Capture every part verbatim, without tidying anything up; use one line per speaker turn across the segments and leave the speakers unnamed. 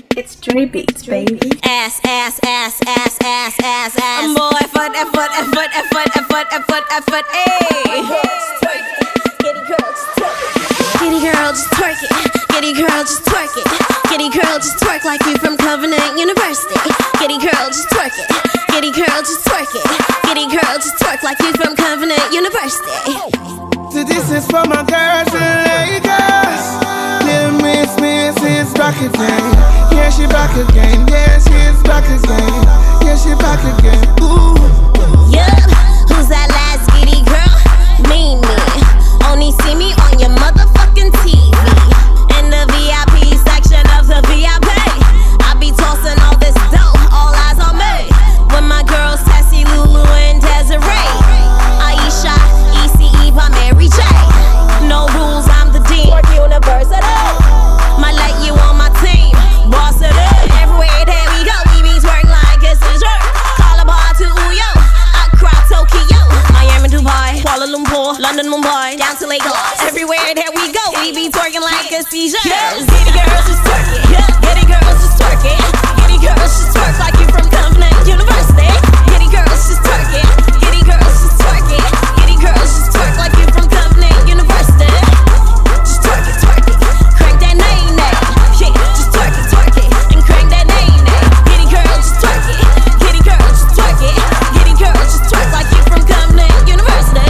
It's Dre Beats, baby.
Ass, ass, ass, ass, ass, ass, ass. Boy, effort, effort, effort, effort, effort, effort, effort, ayy. Kitty girl, just twerk it. Kitty girl, just twerk it. Kitty girl, just twerk it. Kitty girl, just twerk like you from Covenant University. Kitty girl, just twerk it. Kitty girl, just twerk it. Kitty girl, just twerk like you from Covenant University.
So this is for my girls in Lagos. Little Miss Miss is back again. Yeah, she back again. Yeah, she's back again. Yeah, she back again. Ooh.
Yup, who's that last giddy girl? Me, me. Only see me on your motherfucking T V. In the V I P section of the V I P. I be tossing all this dough, all eyes on me. With my girls Tessie, Lulu, and Desiree. Aisha, E C E, by Mary J. No rules, I'm the dean. Work University. Might let you on my team. Boss it up. Everywhere that we go, we be twerk like it's a jerk. Calabar to Uyo, Accra, Tokyo, Miami, Dubai, Kuala Lumpur, London, Mumbai, down to Lagos. Everywhere that we go, we be twerking like a seizure. Giddy girls just twerk it. Giddy girls just twerk it. Giddy girls just twerk like you from Covenant University. Giddy girls just twerk it. Giddy girls just twerk it. Giddy girls just twerk like you from Covenant University. Just twerk it, twerk it. Crank that nay nay. Yeah, just twerk it, twerk it. And crank that nay nay. Giddy girls just twerk it. Giddy girls just twerk it. Giddy girls just twerk like you from Covenant University.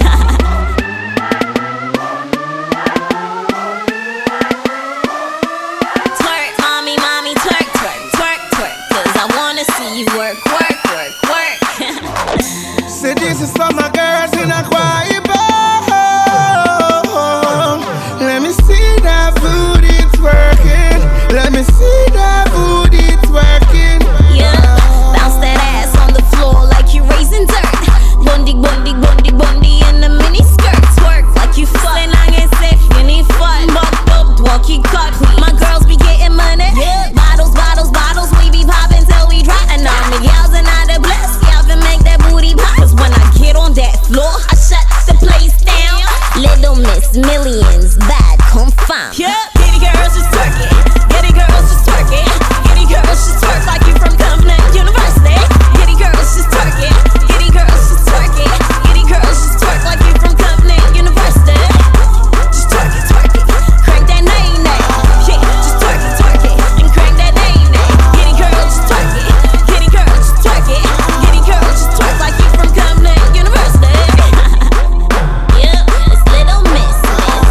Twerk, mommy, mommy, twerk, twerk, twerk, twerk. Cause I wanna see you work, work, work, work.
So this is for my girls in a quiet bar. Let me see that booty twerking. Let me see that booty twerking.
Yeah, bounce that ass on the floor like you raising dirt. Bundy, bundy, bundy, bundy in the mini skirt. Twerk like you fuck. I get safe, you need fun. Bucked up, walkie cut. My girls be getting money. Yeah. Bottles, bottles, bottles. We be popping till we drop. And all the gals and all the bless. Y'all can make that booty pop. Cause when I get on that floor, I shut the place down. Little Miss Millions, bad confirmed. Yeah, kitty girls just twerk it. Kitty girls just twerk it. Kitty girls just twerk like you from Covenant University. Kitty girls just twerk it. Kitty girls just twerk it. Kitty girls just twerk like you from Covenant University. Just twerk it, twerk it. Crank that nay nay. Yeah, just twerk it, twerk it. And crank that nay nay. Kitty girls just twerk it. Kitty girls just twerk it. Kitty girls just twerk like you from Covenant University. Yeah, it's Little Miss Miss.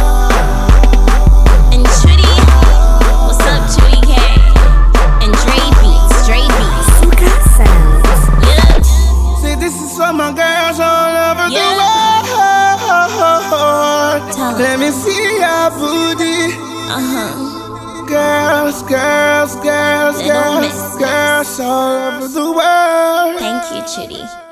And Trudy, what's up, Trudy K? And Dre Beats, Dre Beats. Yeah,
See, this is for my girls all over
Yeah.
the world.
Tell 'em.
Let me see your booty.
uh-huh.
Girls, girls, girls,
Little
girls,
Miss Miss.
girls all over the world.
Thank you, Trudy.